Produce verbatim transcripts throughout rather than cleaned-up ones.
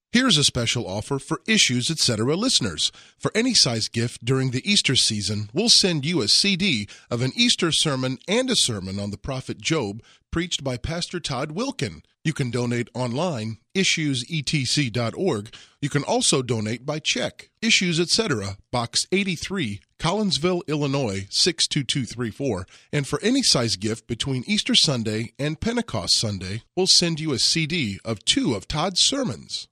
Here's a special offer for Issues Etc. listeners. For any size gift during the Easter season, we'll send you a C D of an Easter sermon and a sermon on the prophet Job preached by Pastor Todd Wilkin. You can donate online, issues e t c dot org. You can also donate by check. Issues Etc., Box eighty-three, Collinsville, Illinois, six two two three four. And for any size gift between Easter Sunday and Pentecost Sunday, we'll send you a C D of two of Todd's sermons.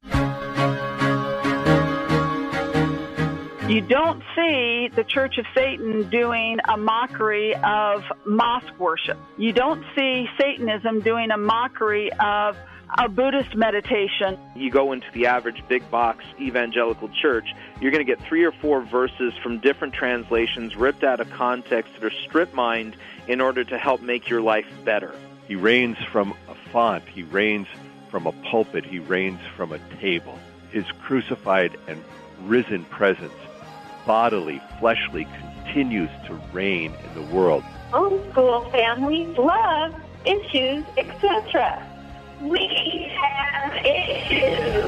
You don't see the Church of Satan doing a mockery of mosque worship. You don't see Satanism doing a mockery of a Buddhist meditation. You go into the average big box evangelical church, you're going to get three or four verses from different translations ripped out of context that are strip-mined in order to help make your life better. He reigns from a font. He reigns from a pulpit. He reigns from a table. His crucified and risen presence, bodily, fleshly, continues to reign in the world. Homeschool families love Issues, et cetera. We have issues.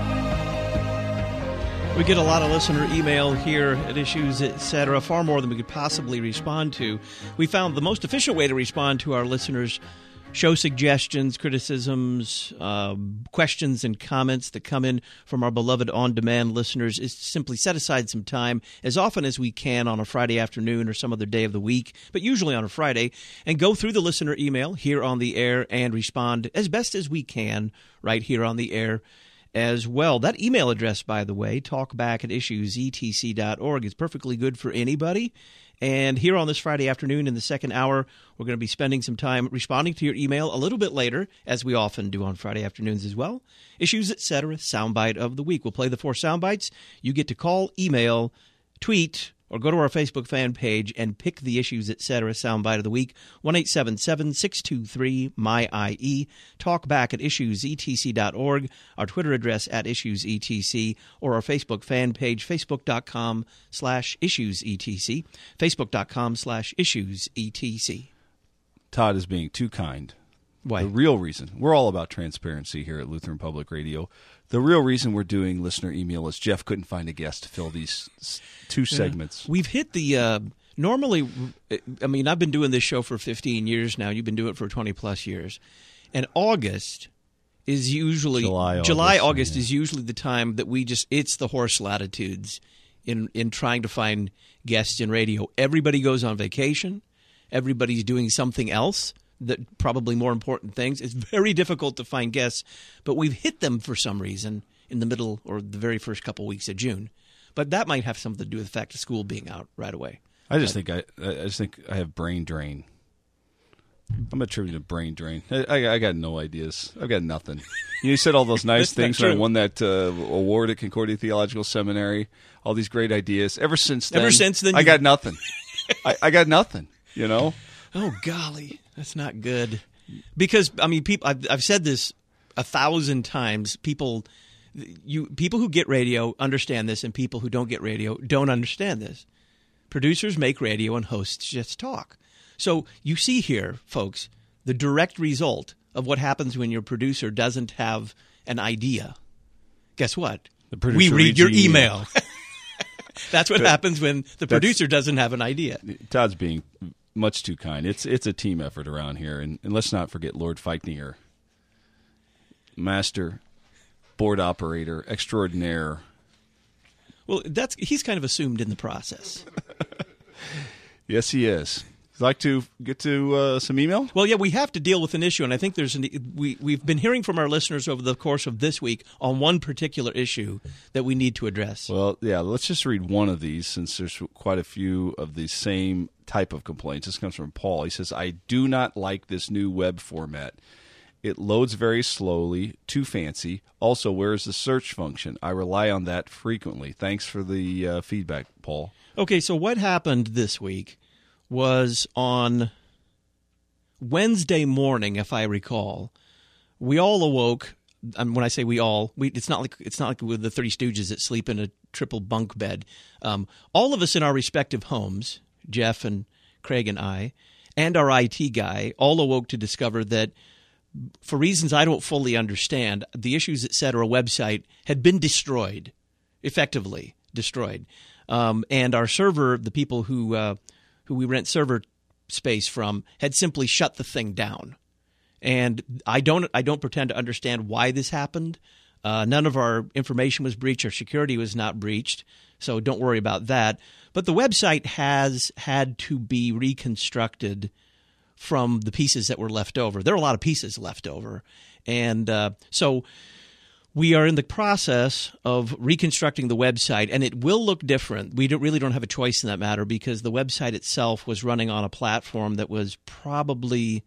We get a lot of listener email here at Issues, et cetera, far more than we could possibly respond to. We found the most efficient way to respond to our listeners' show suggestions, criticisms, uh, questions, and comments that come in from our beloved on-demand listeners is to simply set aside some time as often as we can on a Friday afternoon or some other day of the week, but usually on a Friday, and go through the listener email here on the air and respond as best as we can right here on the air as well. That email address, by the way, talkback at issues e t c dot org, is perfectly good for anybody. And here on this Friday afternoon in the second hour, we're going to be spending some time responding to your email a little bit later, as we often do on Friday afternoons as well. Issues, et cetera, soundbite of the week. We'll play the four soundbites. You get to call, email, tweet, or go to our Facebook fan page and pick the Issues, et cetera, soundbite of the week. one eight seven seven, six two three, M Y I E. Talk back at issues e t c dot org. Our Twitter address at issues e t c, or our Facebook fan page, facebook.com slash issuesetc. Facebook.com slash issuesetc. Todd is being too kind. Why? The real reason. We're all about transparency here at Lutheran Public Radio. The real reason we're doing listener email is Jeff couldn't find a guest to fill these two segments. Yeah. We've hit the uh, – normally – I mean, I've been doing this show for fifteen years now. You've been doing it for twenty-plus years. And August is usually – July, July, August, August yeah. is usually the time that we just – it's the horse latitudes in, in trying to find guests in radio. Everybody goes on vacation. Everybody's doing something else. That probably more important things. It's very difficult to find guests, but we've hit them for some reason in the middle or the very first couple weeks of June. But that might have something to do with the fact of school being out right away. I just but, think I, I just think I have brain drain. I'm attributing to brain drain. I, I, I got no ideas. I've got nothing. You said all those nice things when I won that uh, award at Concordia Theological Seminary. All these great ideas. Ever since then, Ever since then, I you... got nothing. I, I got nothing. You know. Oh golly, that's not good. Because I mean, people. I've, I've said this a thousand times. People, you people who get radio understand this, and people who don't get radio don't understand this. Producers make radio, and hosts just talk. So you see here, folks, the direct result of what happens when your producer doesn't have an idea. Guess what? The producer we read your email. email. That's what but happens when the producer doesn't have an idea. Todd's being much too kind. It's it's a team effort around here, and, and let's not forget Lord Feichner, master, board operator, extraordinaire. Well, that's he's kind of assumed in the process. Yes, he is. Would you like to get to uh, some email? Well, yeah, we have to deal with an issue, and I think there's an, we we've been hearing from our listeners over the course of this week on one particular issue that we need to address. Well, yeah, let's just read one of these since there's quite a few of the same type of complaints. This comes from Paul. He says, "I do not like this new web format. It loads very slowly, too fancy. Also, where is the search function? I rely on that frequently. Thanks for the uh, feedback, Paul." Okay, so what happened this week was on Wednesday morning, if I recall, we all awoke. And when I say we all, we, it's not like it's not like with the Three Stooges that sleep in a triple bunk bed. Um, all of us in our respective homes, Jeff and Craig and I, and our I T guy, all awoke to discover that for reasons I don't fully understand, the Issues Etc. website had been destroyed, effectively destroyed. Um, and our server, the people who uh, who we rent server space from, had simply shut the thing down. And I don't I don't pretend to understand why this happened. Uh, none of our information was breached. Our security was not breached. So don't worry about that. But the website has had to be reconstructed from the pieces that were left over. There are a lot of pieces left over. And uh, so we are in the process of reconstructing the website, and it will look different. We don't, really don't have a choice in that matter because the website itself was running on a platform that was probably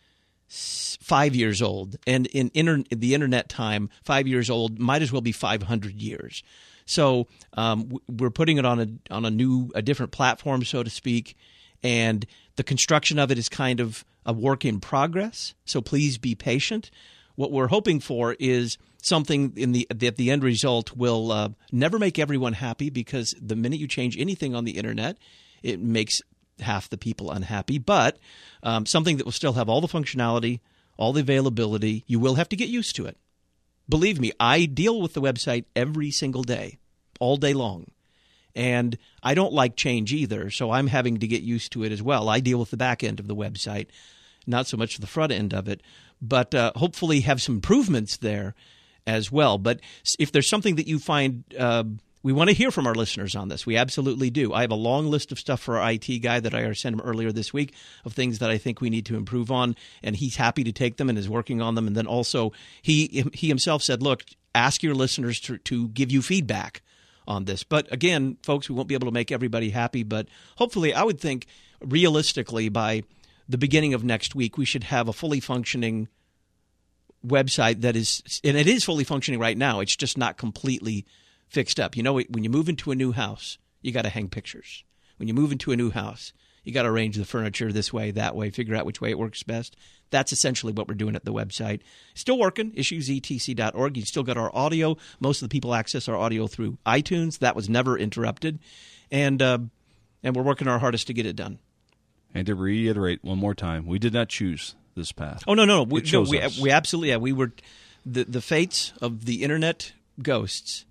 five years old. And in inter- the internet time, five years old might as well be five hundred years. So um, we're putting it on a on a new, a different platform, so to speak, and the construction of it is kind of a work in progress. So please be patient. What we're hoping for is something in the that the end result will uh, never make everyone happy, because the minute you change anything on the internet, it makes half the people unhappy. But um, something that will still have all the functionality, all the availability. You will have to get used to it. Believe me, I deal with the website every single day, all day long. And I don't like change either, so I'm having to get used to it as well. I deal with the back end of the website, not so much the front end of it, but uh, hopefully have some improvements there as well. But if there's something that you find, uh, we want to hear from our listeners on this. We absolutely do. I have a long list of stuff for our I T guy that I sent him earlier this week of things that I think we need to improve on, and he's happy to take them and is working on them. And then also he he himself said, look, ask your listeners to, to give you feedback on this. But again, folks, we won't be able to make everybody happy, but hopefully, I would think realistically by the beginning of next week, we should have a fully functioning website that is, and it is fully functioning right now. It's just not completely fixed up. You know, when you move into a new house, you got to hang pictures. When you move into a new house, you got to arrange the furniture this way, that way, figure out which way it works best. That's essentially what we're doing at the website. Still working, issues e t c dot org. You still got our audio. Most of the people access our audio through iTunes. That was never interrupted. And uh, and we're working our hardest to get it done. And to reiterate one more time, we did not choose this path. Oh, no, no, no. We, it chose no, we, us. we absolutely, yeah, we were, the, the fates of the internet ghosts,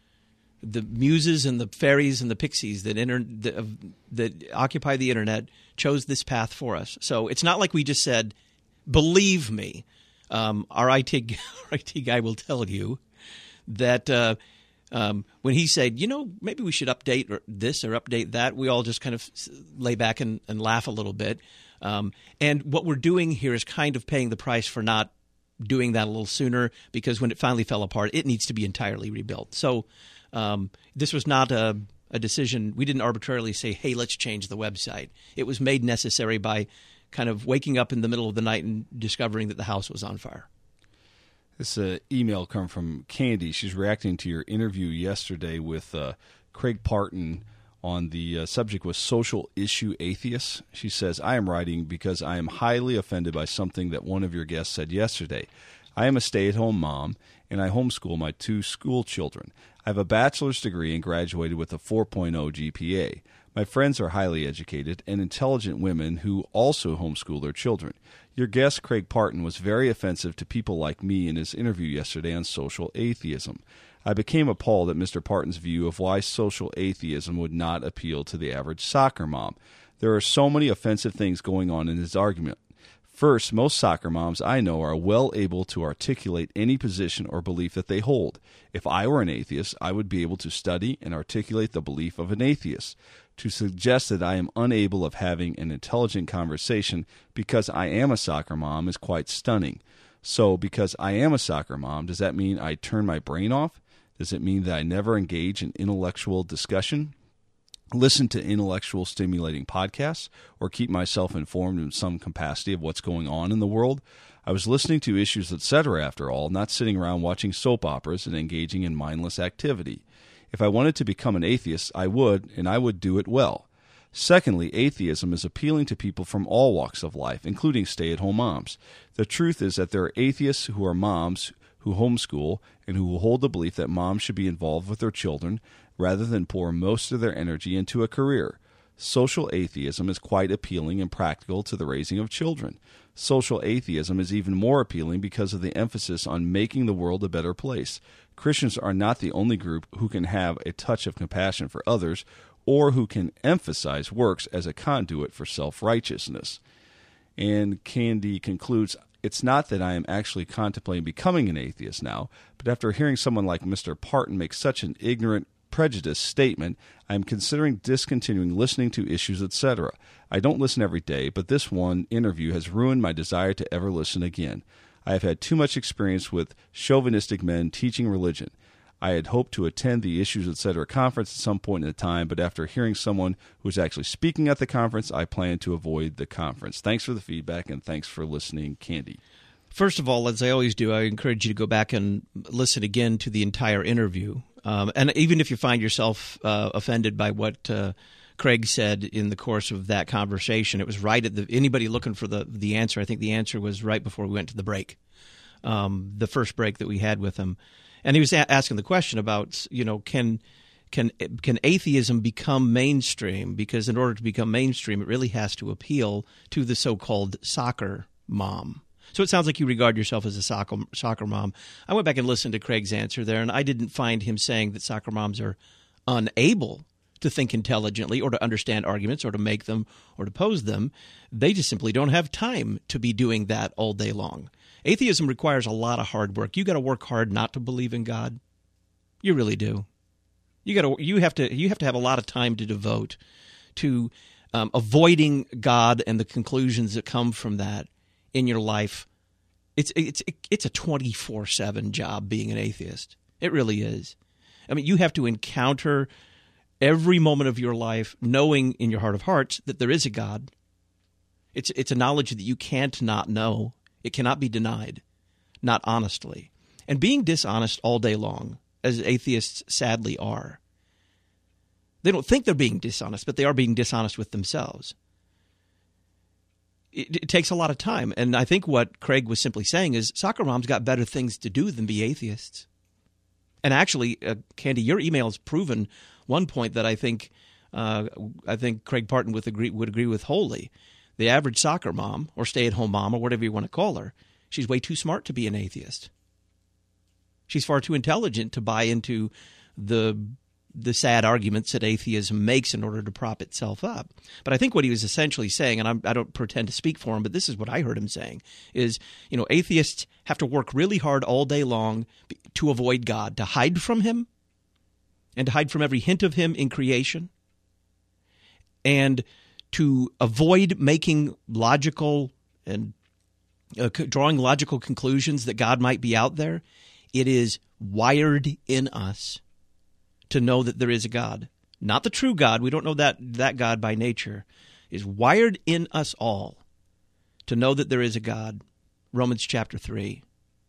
the muses and the fairies and the pixies that inter, that, uh, that occupy the internet chose this path for us. So it's not like we just said, believe me, um, our I T our I T guy will tell you that uh, um, when he said, you know, maybe we should update or this or update that, we all just kind of lay back and, and laugh a little bit. Um, and what we're doing here is kind of paying the price for not doing that a little sooner, because when it finally fell apart, it needs to be entirely rebuilt. So um, this was not a, a decision. We didn't arbitrarily say, hey, let's change the website. It was made necessary by kind of waking up in the middle of the night and discovering that the house was on fire. This uh, email come from Candy. She's reacting to your interview yesterday with uh, Craig Parton on the uh, subject was social issue atheists. She says, I am writing because I am highly offended by something that one of your guests said yesterday. I am a stay-at-home mom, and I homeschool my two school children. I have a bachelor's degree and graduated with a four point oh G P A. My friends are highly educated and intelligent women who also homeschool their children. Your guest, Craig Parton, was very offensive to people like me in his interview yesterday on social atheism. I became appalled at Mister Parton's view of why social atheism would not appeal to the average soccer mom. There are so many offensive things going on in his argument. First, most soccer moms I know are well able to articulate any position or belief that they hold. If I were an atheist, I would be able to study and articulate the belief of an atheist. To suggest that I am unable of having an intelligent conversation because I am a soccer mom is quite stunning. So, because I am a soccer mom, does that mean I turn my brain off? Does it mean that I never engage in intellectual discussion, listen to intellectual stimulating podcasts, or keep myself informed in some capacity of what's going on in the world? I was listening to Issues Etc. after all, not sitting around watching soap operas and engaging in mindless activity. If I wanted to become an atheist, I would, and I would do it well. Secondly, atheism is appealing to people from all walks of life, including stay-at-home moms. The truth is that there are atheists who are moms who homeschool and who will hold the belief that moms should be involved with their children rather than pour most of their energy into a career. Social atheism is quite appealing and practical to the raising of children. Social atheism is even more appealing because of the emphasis on making the world a better place. Christians are not the only group who can have a touch of compassion for others or who can emphasize works as a conduit for self-righteousness. And Candy concludes, it's not that I am actually contemplating becoming an atheist now, but after hearing someone like Mister Parton make such an ignorant, prejudiced statement, I am considering discontinuing listening to Issues, et cetera. I don't listen every day, but this one interview has ruined my desire to ever listen again. I have had too much experience with chauvinistic men teaching religion. I had hoped to attend the Issues, et cetera conference at some point in the time, but after hearing someone who was actually speaking at the conference, I plan to avoid the conference. Thanks for the feedback, and thanks for listening, Candy. First of all, as I always do, I encourage you to go back and listen again to the entire interview. Um, and even if you find yourself uh, offended by what uh, Craig said in the course of that conversation, it was right at the – anybody looking for the, the answer, I think the answer was right before we went to the break, um, the first break that we had with him. And he was a- asking the question about, you know, can can can atheism become mainstream? Because in order to become mainstream, it really has to appeal to the so-called soccer mom. So it sounds like you regard yourself as a soccer, soccer mom. I went back and listened to Craig's answer there, and I didn't find him saying that soccer moms are unable to think intelligently or to understand arguments or to make them or to pose them. They just simply don't have time to be doing that all day long. Atheism requires a lot of hard work. You got to work hard not to believe in God. You really do. You got to. You have to. You have to have a lot of time to devote to um, avoiding God and the conclusions that come from that in your life. It's it's it's a twenty-four seven job being an atheist. It really is. I mean, you have to encounter every moment of your life knowing in your heart of hearts that there is a God. It's it's a knowledge that you can't not know. It cannot be denied, not honestly. And being dishonest all day long, as atheists sadly are. They don't think they're being dishonest, but they are being dishonest with themselves. It, it takes a lot of time. And I think what Craig was simply saying is soccer moms got better things to do than be atheists. And actually, uh, Candy, your email has proven one point that I think uh, I think Craig Parton would agree, would agree with wholly. The average soccer mom or stay-at-home mom or whatever you want to call her, she's way too smart to be an atheist. She's far too intelligent to buy into the the sad arguments that atheism makes in order to prop itself up. But I think what he was essentially saying, and I'm, I don't pretend to speak for him, but this is what I heard him saying, is, you know, atheists have to work really hard all day long to avoid God, to hide from him, and to hide from every hint of him in creation, and to avoid making logical and uh, drawing logical conclusions that God might be out there. It is wired in us to know that there is a God. Not the true God. We don't know that that God by nature. It is wired in us all to know that there is a God. Romans chapter three.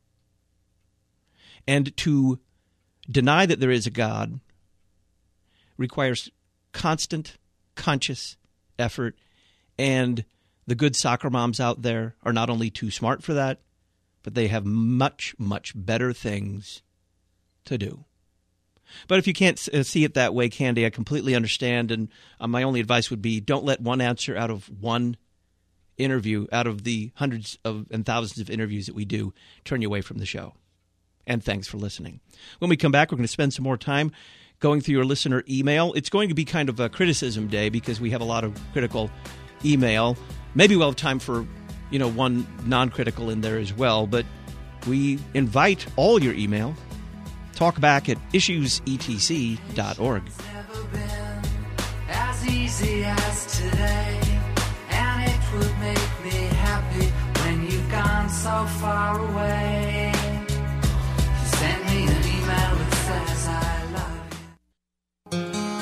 And to deny that there is a God requires constant, conscious effort. And the good soccer moms out there are not only too smart for that, but they have much, much better things to do. But if you can't see it that way, Candy, I completely understand. And uh, my only advice would be don't let one answer out of one interview, out of the hundreds of and thousands of interviews that we do, turn you away from the show. And thanks for listening. When we come back, we're going to spend some more time going through your listener email. It's going to be kind of a criticism day because we have a lot of critical email. Maybe we'll have time for, you know, one non-critical in there as well. But we invite all your email. Talk back at issues e t c dot org. It's never been as easy as today, and it would make me happy when you've gone so far away. Send me an email that says I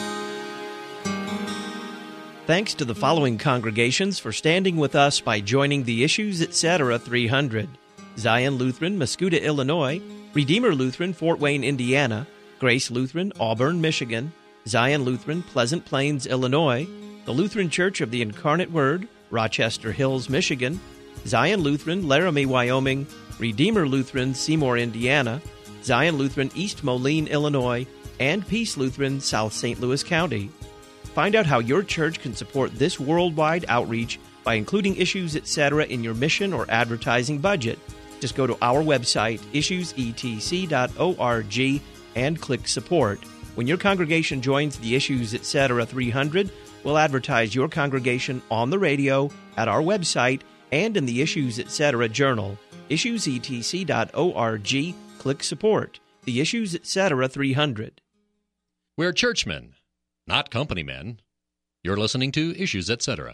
love you. Thanks to the following congregations for standing with us by joining the Issues, et cetera three hundred. Zion Lutheran, Mascoutah, Illinois. Redeemer Lutheran, Fort Wayne, Indiana. Grace Lutheran, Auburn, Michigan. Zion Lutheran, Pleasant Plains, Illinois. The Lutheran Church of the Incarnate Word, Rochester Hills, Michigan. Zion Lutheran, Laramie, Wyoming. Redeemer Lutheran, Seymour, Indiana. Zion Lutheran, East Moline, Illinois. And Peace Lutheran, South Saint Louis County. Find out how your church can support this worldwide outreach by including Issues Etc. in your mission or advertising budget. Just go to our website, issues e t c dot org, and click Support. When your congregation joins the Issues Etc. three hundred, we'll advertise your congregation on the radio, at our website, and in the Issues Etc. journal. issues e t c dot org, click Support. The Issues Etc. three hundred. We're churchmen, not company men. You're listening to Issues Etc.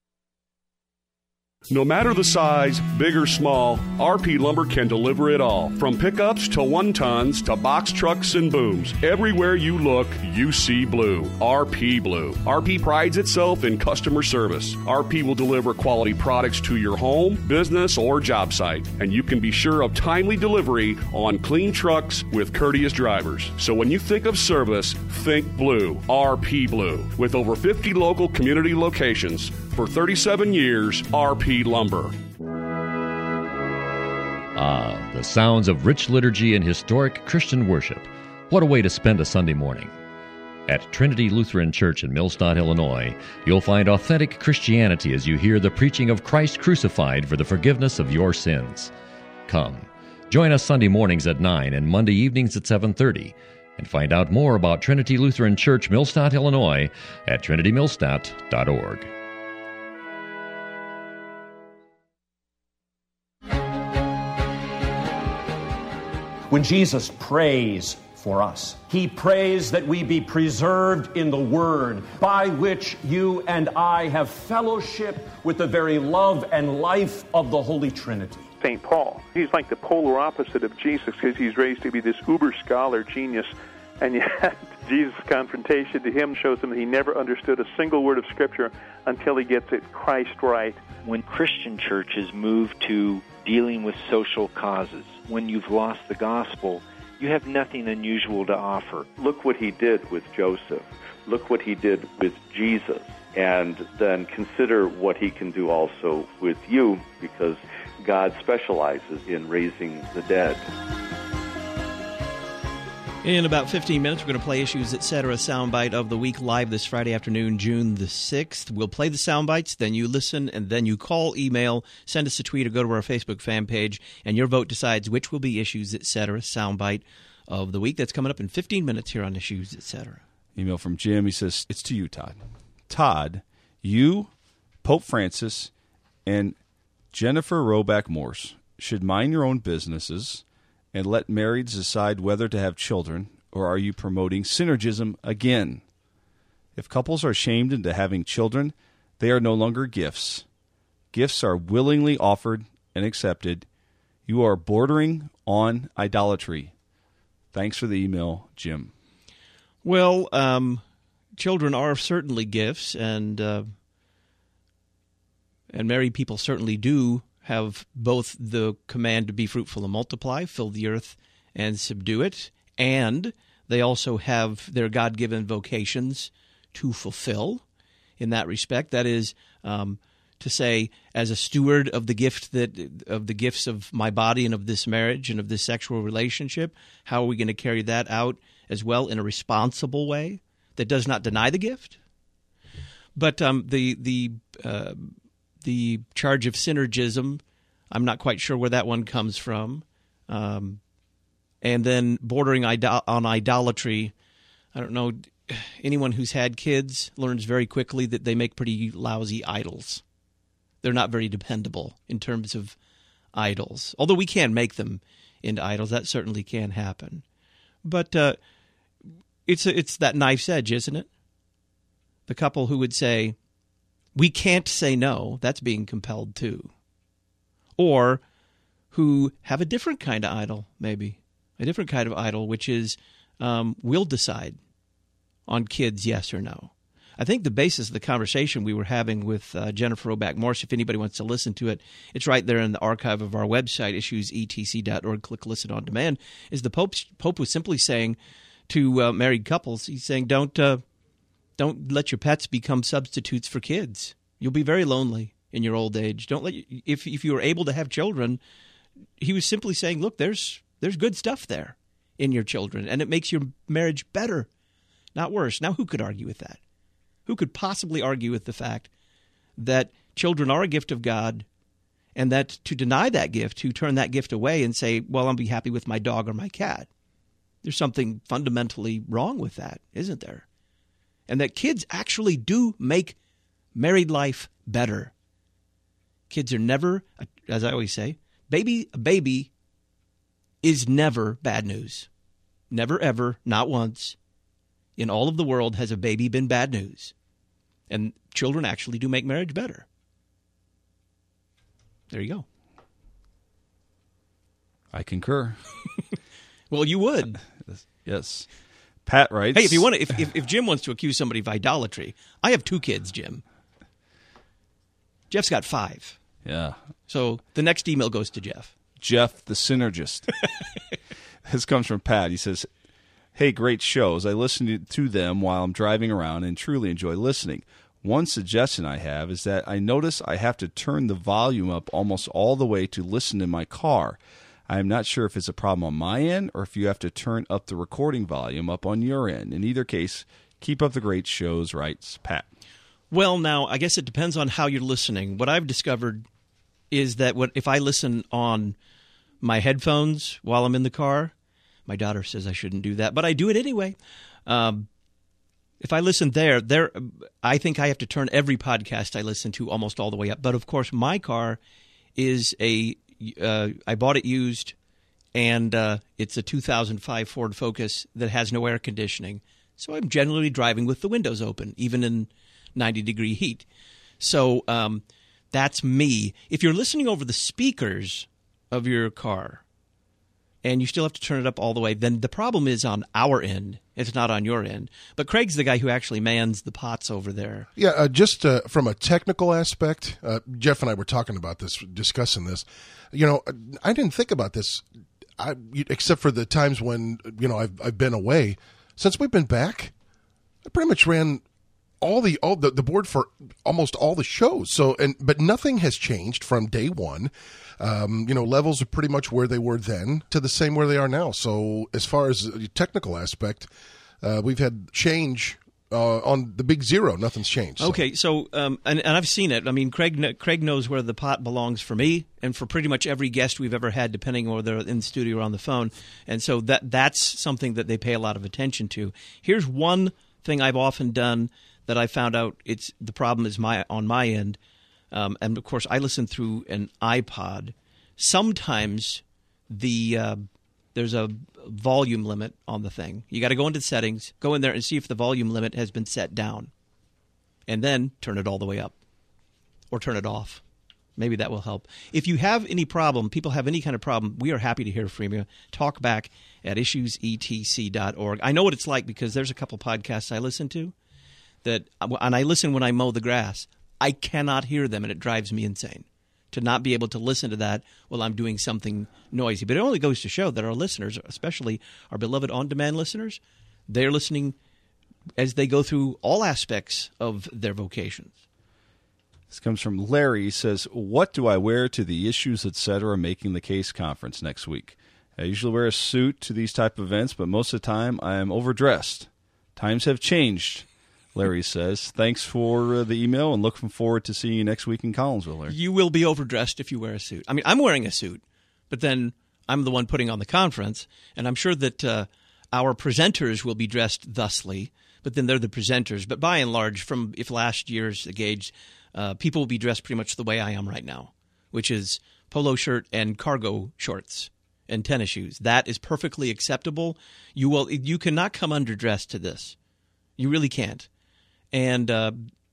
No matter the size, big or small, R P Lumber can deliver it all. From pickups to one-tons to box trucks and booms. Everywhere you look, you see blue. R P Blue. R P prides itself in customer service. R P will deliver quality products to your home, business, or job site. And you can be sure of timely delivery on clean trucks with courteous drivers. So when you think of service, think blue. R P Blue. With over fifty local community locations. For thirty-seven years, R P Lumber. Ah, the sounds of rich liturgy and historic Christian worship. What a way to spend a Sunday morning. At Trinity Lutheran Church in Millstadt, Illinois, you'll find authentic Christianity as you hear the preaching of Christ crucified for the forgiveness of your sins. Come, join us Sunday mornings at nine and Monday evenings at seven thirty, and find out more about Trinity Lutheran Church, Millstadt, Illinois at trinity millstadt dot org. When Jesus prays for us, he prays that we be preserved in the Word, by which you and I have fellowship with the very love and life of the Holy Trinity. Saint Paul, he's like the polar opposite of Jesus because he's raised to be this uber scholar genius, and yet Jesus' confrontation to him shows him that he never understood a single word of Scripture until he gets it Christ right. When Christian churches move to dealing with social causes, when you've lost the gospel, you have nothing unusual to offer. Look what he did with Joseph. Look what he did with Jesus. And then consider what he can do also with you, because God specializes in raising the dead. In about fifteen minutes, we're going to play Issues Etc. soundbite of the week live this Friday afternoon, June the sixth. We'll play the soundbites, then you listen, and then you call, email, send us a tweet, or go to our Facebook fan page, and your vote decides which will be Issues Etc. soundbite of the week. That's coming up in fifteen minutes here on Issues Etc. Email from Jim. He says, it's to you, Todd. Todd, you, Pope Francis, and Jennifer Roback Morse should mind your own businesses and let marrieds decide whether to have children, or are you promoting synergism again? If couples are shamed into having children, they are no longer gifts. Gifts are willingly offered and accepted. You are bordering on idolatry. Thanks for the email, Jim. Well, um, children are certainly gifts, and uh, and married people certainly do have both the command to be fruitful and multiply, fill the earth and subdue it, and they also have their God-given vocations to fulfill in that respect. That is, um, to say, as a steward of the gift that of the gifts of my body and of this marriage and of this sexual relationship, how are we going to carry that out as well in a responsible way that does not deny the gift? But um, the the uh, the charge of synergism, I'm not quite sure where that one comes from. Um, and then bordering idol- on idolatry, I don't know, anyone who's had kids learns very quickly that they make pretty lousy idols. They're not very dependable in terms of idols. Although we can make them into idols, that certainly can happen. But uh, it's a, it's that knife's edge, isn't it? The couple who would say, we can't say no, that's being compelled too. Or who have a different kind of idol, maybe. A different kind of idol, which is um, we'll decide on kids, yes or no. I think the basis of the conversation we were having with uh, Jennifer Roback Morse, if anybody wants to listen to it, it's right there in the archive of our website, issues e t c dot org. Click Listen on Demand. Is the Pope, Pope was simply saying to uh, married couples, he's saying, don't uh, don't let your pets become substitutes for kids. You'll be very lonely in your old age. Don't let you, if if you are able to have children, he was simply saying, look, there's there's good stuff there in your children, and it makes your marriage better, not worse. Now, who could argue with that? Who could possibly argue with the fact that children are a gift of God, and that to deny that gift, to turn that gift away and say, well, I'll be happy with my dog or my cat. There's something fundamentally wrong with that, isn't there? And that kids actually do make married life better. Kids are never, as I always say, baby, a baby is never bad news. Never, ever, not once, in all of the world has a baby been bad news. And children actually do make marriage better. There you go. I concur. Well, you would. Yes. Pat writes. Hey, if you want to, if, if if Jim wants to accuse somebody of idolatry, I have two kids, Jim. Jeff's got five. Yeah. So the next email goes to Jeff. Jeff, the synergist. This comes from Pat. He says, hey, great shows. I listen to them while I'm driving around and truly enjoy listening. One suggestion I have is that I notice I have to turn the volume up almost all the way to listen in my car. I am not sure if it's a problem on my end or if you have to turn up the recording volume up on your end. In either case, keep up the great shows, writes Pat. Well, now, I guess it depends on how you're listening. What I've discovered is that what if I listen on my headphones while I'm in the car, my daughter says I shouldn't do that, but I do it anyway. Um, if I listen there, there, I think I have to turn every podcast I listen to almost all the way up. But, of course, my car is a uh, – I bought it used, and uh, it's a two thousand five Ford Focus that has no air conditioning. So I'm generally driving with the windows open, even in ninety-degree heat. So um, that's me. If you're listening over the speakers of your car and you still have to turn it up all the way, then the problem is on our end. It's not on your end. But Craig's the guy who actually mans the pots over there. Yeah, uh, just uh, from a technical aspect, uh, Jeff and I were talking about this, discussing this. You know, I didn't think about this, I, except for the times when, you know, I've, I've been away. Since we've been back, I pretty much ran all the all the, the board for almost all the shows. So, and but nothing has changed from day one. Um, you know, levels are pretty much where they were then to the same where they are now. So, as far as the technical aspect, uh, we've had change uh, on the big zero. Nothing's changed. So. Okay, so um, and, and I've seen it. I mean, Craig Craig knows where the pot belongs for me and for pretty much every guest we've ever had, depending on whether they're in the studio or on the phone. And so that that's something that they pay a lot of attention to. Here's one thing I've often done that I found out it's the problem is my on my end. Um, and, of course, I listen through an iPod. Sometimes the uh, there's a volume limit on the thing. You got to go into settings, go in there and see if the volume limit has been set down, and then turn it all the way up or turn it off. Maybe that will help. If you have any problem, people have any kind of problem, we are happy to hear from you. Talk back at issues e t c dot org. I know what it's like because there's a couple podcasts I listen to that, and I listen when I mow the grass. I cannot hear them, and it drives me insane to not be able to listen to that while I'm doing something noisy. But it only goes to show that our listeners, especially our beloved on-demand listeners, they're listening as they go through all aspects of their vocations. This comes from Larry. He says, what do I wear to the Issues, et cetera, Making the Case conference next week? I usually wear a suit to these type of events, but most of the time I am overdressed. Times have changed, Larry says. Thanks for uh, the email and looking forward to seeing you next week in Collinsville, Larry. You will be overdressed if you wear a suit. I mean, I'm wearing a suit, but then I'm the one putting on the conference, and I'm sure that uh, our presenters will be dressed thusly, but then they're the presenters. But by and large, from if last year's gauge, uh, people will be dressed pretty much the way I am right now, which is polo shirt and cargo shorts and tennis shoes. That is perfectly acceptable. You will. You cannot come underdressed to this. You really can't. And uh,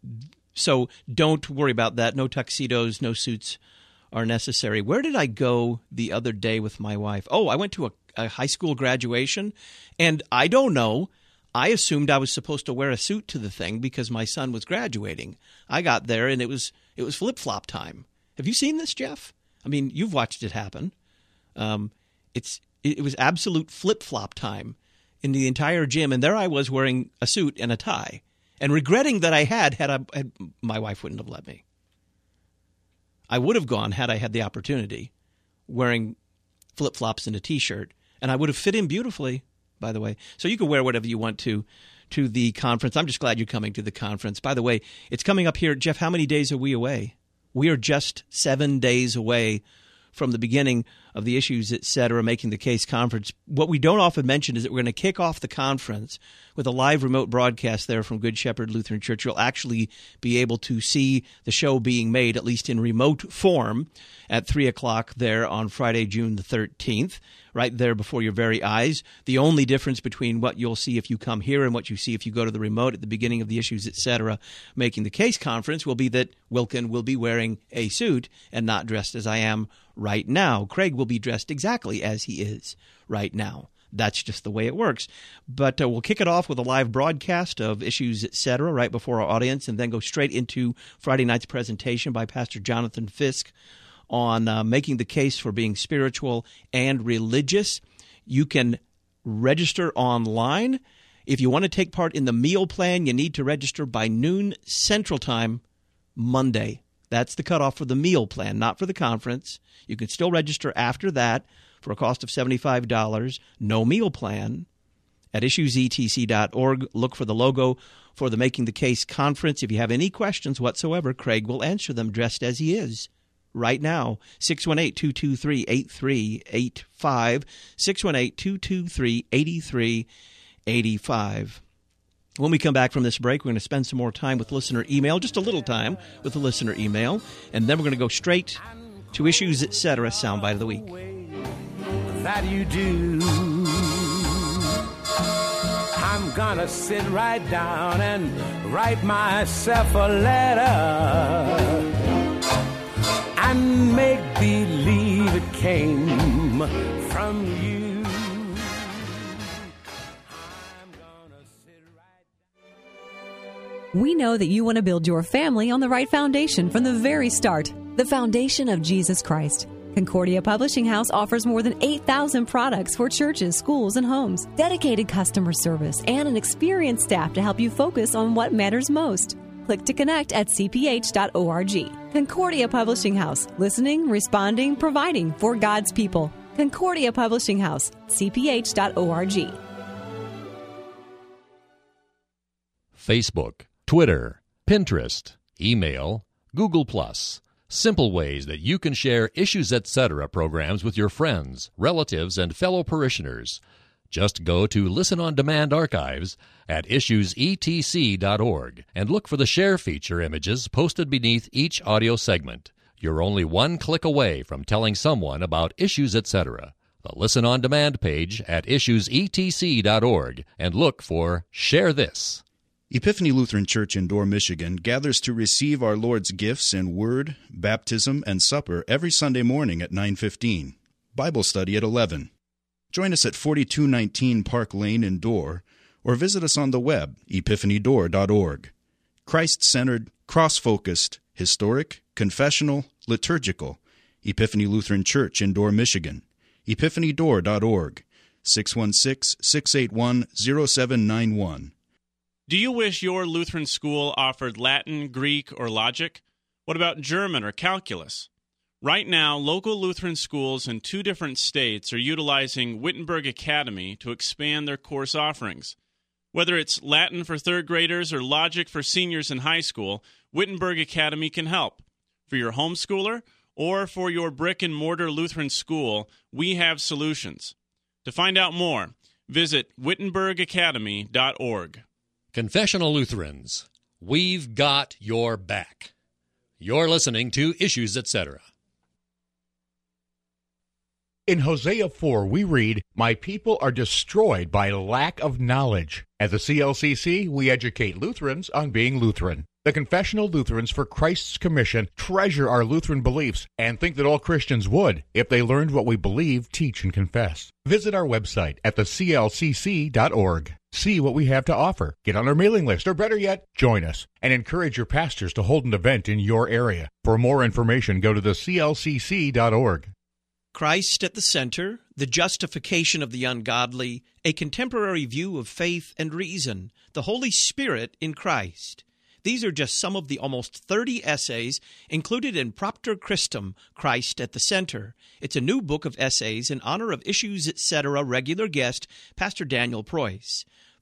so don't worry about that. No tuxedos, no suits are necessary. Where did I go the other day with my wife? Oh, I went to a, a high school graduation, and I don't know. I assumed I was supposed to wear a suit to the thing because my son was graduating. I got there, and it was it was flip-flop time. Have you seen this, Jeff? I mean, you've watched it happen. Um, it's it, it was absolute flip-flop time in the entire gym, and there I was wearing a suit and a tie. And regretting that I had, had, I, had my wife wouldn't have let me. I would have gone had I had the opportunity, wearing flip-flops and a T-shirt, and I would have fit in beautifully, by the way. So you can wear whatever you want to to the conference. I'm just glad you're coming to the conference. By the way, it's coming up here. Jeff, how many days are we away? We are just seven days away from the beginning of the Issues, et cetera, Making the Case conference. What we don't often mention is that we're going to kick off the conference with a live remote broadcast there from Good Shepherd Lutheran Church. You'll actually be able to see the show being made, at least in remote form, at three o'clock there on Friday, June the thirteenth, right there before your very eyes. The only difference between what you'll see if you come here and what you see if you go to the remote at the beginning of the Issues, et cetera, Making the Case conference will be that Wilkin will be wearing a suit and not dressed as I am right now. Craig will be dressed exactly as he is right now. That's just the way it works. But uh, we'll kick it off with a live broadcast of Issues, et cetera, right before our audience, and then go straight into Friday night's presentation by Pastor Jonathan Fisk on uh, making the case for being spiritual and religious. You can register online. If you want to take part in the meal plan, you need to register by noon Central Time Monday. That's the cutoff for the meal plan, not for the conference. You can still register after that for a cost of seventy-five dollars. No meal plan at issues e t c dot org. Look for the logo for the Making the Case conference. If you have any questions whatsoever, Craig will answer them dressed as he is right now. six one eight, two two three, eight three eight five, six one eight, two two three, eight three eight five. When we come back from this break, we're going to spend some more time with listener email, just a little time with the listener email, and then we're going to go straight to Issues, et cetera, Soundbite of the Week. That you do. I'm gonna sit right down and write myself a letter and make believe it came from you. We know that you want to build your family on the right foundation from the very start, the foundation of Jesus Christ. Concordia Publishing House offers more than eight thousand products for churches, schools, and homes, dedicated customer service, and an experienced staff to help you focus on what matters most. Click to connect at c p h dot org. Concordia Publishing House, listening, responding, providing for God's people. Concordia Publishing House, c p h dot org. Facebook, Twitter, Pinterest, email, Google Plus. Simple ways that you can share Issues, et cetera programs with your friends, relatives, and fellow parishioners. Just go to Listen on Demand archives at issues e t c dot org and look for the share feature images posted beneath each audio segment. You're only one click away from telling someone about Issues, et cetera. The Listen on Demand page at issues e t c dot org and look for Share This. Epiphany Lutheran Church in Dorr, Michigan gathers to receive our Lord's gifts in Word, Baptism, and Supper every Sunday morning at nine fifteen. Bible study at eleven. Join us at forty-two nineteen Park Lane in Dorr, or visit us on the web, epiphany door dot org. Christ-centered, cross-focused, historic, confessional, liturgical. Epiphany Lutheran Church in Dorr, Michigan. epiphany door dot org. six one six, six eight one, zero seven nine one. Do you wish your Lutheran school offered Latin, Greek, or logic? What about German or calculus? Right now, local Lutheran schools in two different states are utilizing Wittenberg Academy to expand their course offerings. Whether it's Latin for third graders or logic for seniors in high school, Wittenberg Academy can help. For your homeschooler or for your brick-and-mortar Lutheran school, we have solutions. To find out more, visit wittenberg academy dot org. Confessional Lutherans, we've got your back. You're listening to Issues, et cetera. In Hosea four, we read, "My people are destroyed by lack of knowledge." At the C L C C, we educate Lutherans on being Lutheran. The Confessional Lutherans for Christ's Commission treasure our Lutheran beliefs and think that all Christians would if they learned what we believe, teach, and confess. Visit our website at the c l c c dot org. See what we have to offer. Get on our mailing list, or better yet, join us, and encourage your pastors to hold an event in your area. For more information, go to the c l c c dot org. Christ at the center, the justification of the ungodly, a contemporary view of faith and reason, the Holy Spirit in Christ. These are just some of the almost thirty essays included in Propter Christum, Christ at the Center. It's a new book of essays in honor of Issues, et cetera regular guest, Pastor Daniel Preuss.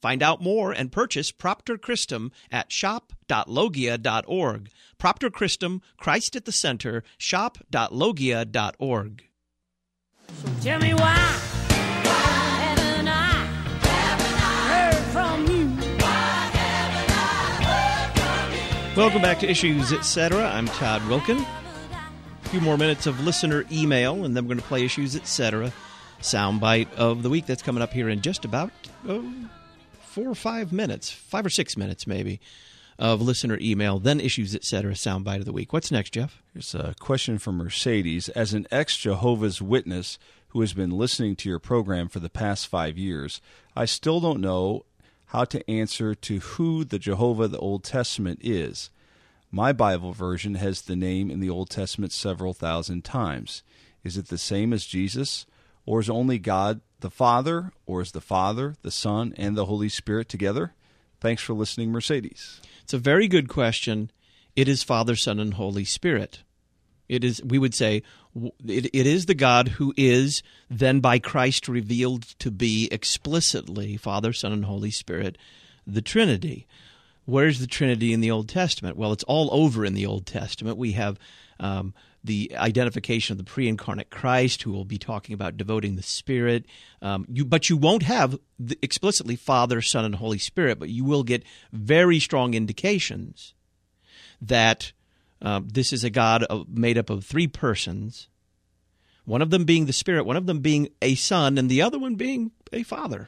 Find out more and purchase Propter Christum at shop dot logia dot org. Propter Christum, Christ at the Center, shop dot logia dot org. So tell me why, why haven't I, haven't I heard from you? Why haven't I heard from you? Welcome back to Issues, et cetera. I'm Todd Wilkin. A few more minutes of listener email, and then we're going to play Issues, et cetera. Soundbite of the week that's coming up here in just about oh, four or five minutes, five or six minutes maybe, of listener email, then Issues, et cetera. Soundbite of the week. What's next, Jeff? Here's a question from Mercedes. As an ex-Jehovah's Witness who has been listening to your program for the past five years, I still don't know how to answer to who the Jehovah of the Old Testament is. My Bible version has the name in the Old Testament several thousand times. Is it the same as Jesus? Or is only God the Father? Or is the Father, the Son, and the Holy Spirit together? Thanks for listening, Mercedes. It's a very good question. It is Father, Son, and Holy Spirit. It is, we would say, it, it is the God who is then by Christ revealed to be explicitly Father, Son, and Holy Spirit, the Trinity. Where's the Trinity in the Old Testament? Well, it's all over in the Old Testament. We have um, the identification of the pre-incarnate Christ, who will be talking about devoting the Spirit. Um, you, but you won't have the, explicitly Father, Son, and Holy Spirit, but you will get very strong indications that uh, this is a God of, made up of three persons, one of them being the Spirit, one of them being a Son, and the other one being a Father.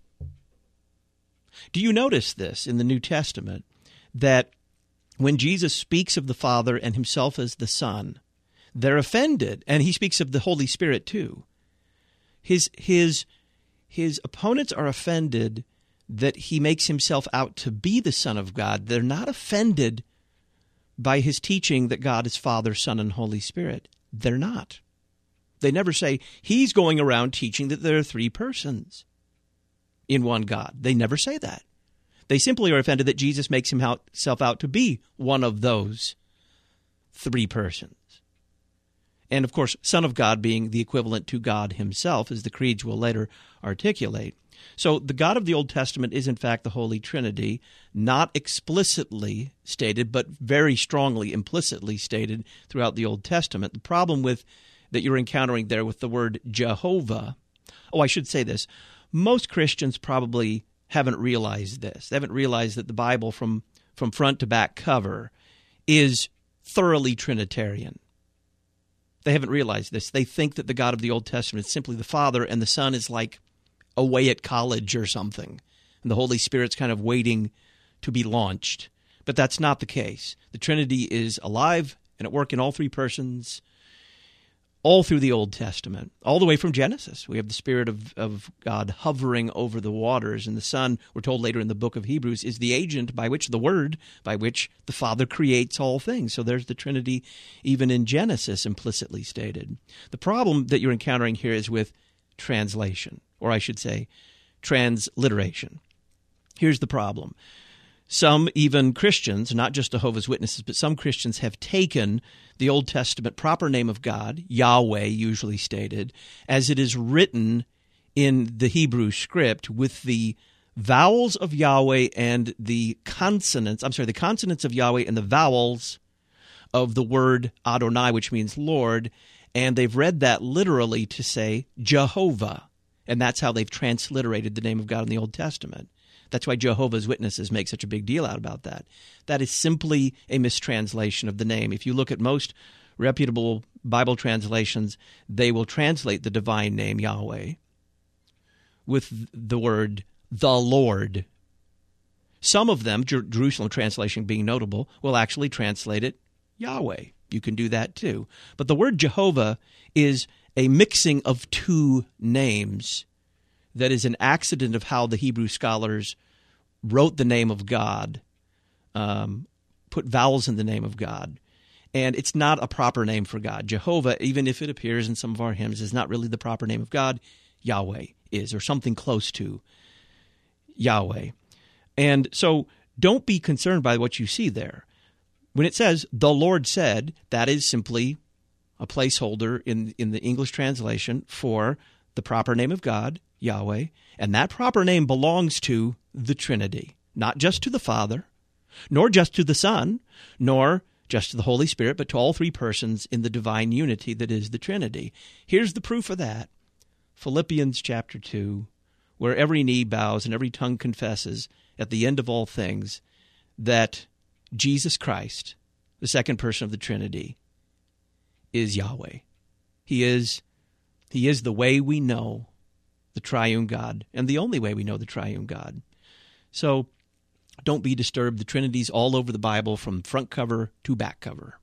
Do you notice this in the New Testament, that when Jesus speaks of the Father and himself as the Son, they're offended, and he speaks of the Holy Spirit too. His his his opponents are offended that he makes himself out to be the Son of God. They're not offended by his teaching that God is Father, Son, and Holy Spirit. They're not. They never say he's going around teaching that there are three persons in one God. They never say that. They simply are offended that Jesus makes himself out to be one of those three persons. And, of course, Son of God being the equivalent to God himself, as the creeds will later articulate. So the God of the Old Testament is, in fact, the Holy Trinity, not explicitly stated, but very strongly implicitly stated throughout the Old Testament. The problem with that you're encountering there with the word Jehovah, oh, I should say this, most Christians probably haven't realized this. They haven't realized that the Bible from, from front to back cover is thoroughly Trinitarian. They haven't realized this. They think that the God of the Old Testament is simply the Father, and the Son is like away at college or something, and the Holy Spirit's kind of waiting to be launched. But that's not the case. The Trinity is alive and at work in all three persons, all through the Old Testament, all the way from Genesis. We have the Spirit of, of God hovering over the waters, and the Son, we're told later in the book of Hebrews, is the agent by which the Word, by which the Father creates all things. So there's the Trinity even in Genesis implicitly stated. The problem that you're encountering here is with translation, or I should say transliteration. Here's the problem. Some, even Christians, not just Jehovah's Witnesses, but some Christians have taken the Old Testament proper name of God, Yahweh usually stated, as it is written in the Hebrew script with the vowels of Yahweh and the consonants, I'm sorry, the consonants of Yahweh and the vowels of the word Adonai, which means Lord, and they've read that literally to say Jehovah, and that's how they've transliterated the name of God in the Old Testament. That's why Jehovah's Witnesses make such a big deal out about that. That is simply a mistranslation of the name. If you look at most reputable Bible translations, they will translate the divine name Yahweh with the word the Lord. Some of them, Jer- Jerusalem translation being notable, will actually translate it Yahweh. You can do that too. But the word Jehovah is a mixing of two names that is an accident of how the Hebrew scholars wrote the name of God, um, put vowels in the name of God. And it's not a proper name for God. Jehovah, even if it appears in some of our hymns, is not really the proper name of God. Yahweh is, or something close to Yahweh. And so don't be concerned by what you see there. When it says, the Lord said, that is simply a placeholder in, in the English translation for the proper name of God, Yahweh, and that proper name belongs to the Trinity, not just to the Father, nor just to the Son, nor just to the Holy Spirit, but to all three persons in the divine unity that is the Trinity. Here's the proof of that. Philippians chapter two, where every knee bows and every tongue confesses at the end of all things that Jesus Christ, the second person of the Trinity, is Yahweh. He is, he is the way we know the triune God, and the only way we know the triune God. So don't be disturbed. The Trinity's all over the Bible from front cover to back cover.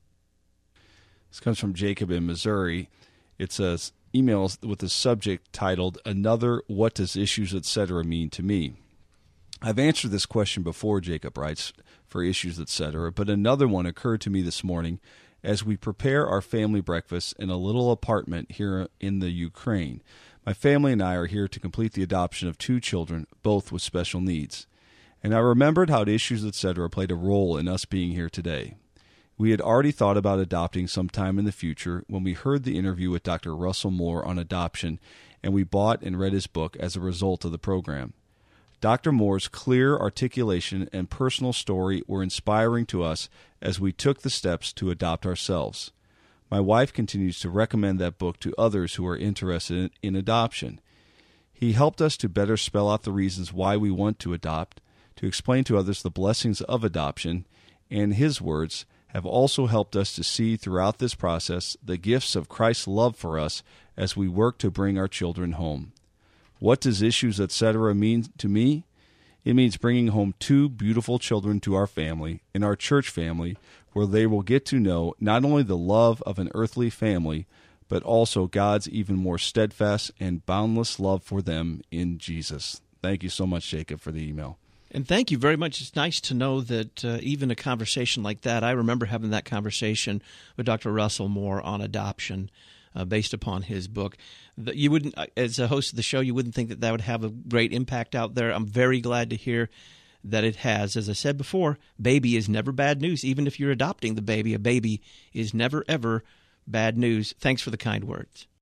This comes from Jacob in Missouri. It says, emails with the subject titled, Another What Does Issues, et cetera mean to me? I've answered this question before, Jacob writes, for Issues, et cetera, but another one occurred to me this morning as we prepare our family breakfast in a little apartment here in the Ukraine. My family and I are here to complete the adoption of two children, both with special needs. And I remembered how Issues, et cetera played a role in us being here today. We had already thought about adopting sometime in the future when we heard the interview with Doctor Russell Moore on adoption, and we bought and read his book as a result of the program. Doctor Moore's clear articulation and personal story were inspiring to us as we took the steps to adopt ourselves. My wife continues to recommend that book to others who are interested in, in adoption. He helped us to better spell out the reasons why we want to adopt, to explain to others the blessings of adoption, and his words have also helped us to see throughout this process the gifts of Christ's love for us as we work to bring our children home. What does Issues, et cetera mean to me? It means bringing home two beautiful children to our family, in our church family, where they will get to know not only the love of an earthly family, but also God's even more steadfast and boundless love for them in Jesus. Thank you so much, Jacob, for the email. And thank you very much. It's nice to know that uh, even a conversation like that, I remember having that conversation with Doctor Russell Moore on adoption uh, based upon his book. That you wouldn't, as a host of the show, you wouldn't think that that would have a great impact out there. I'm very glad to hear that it has. As I said before, baby is never bad news. Even if you're adopting the baby, a baby is never, ever bad news. Thanks for the kind words.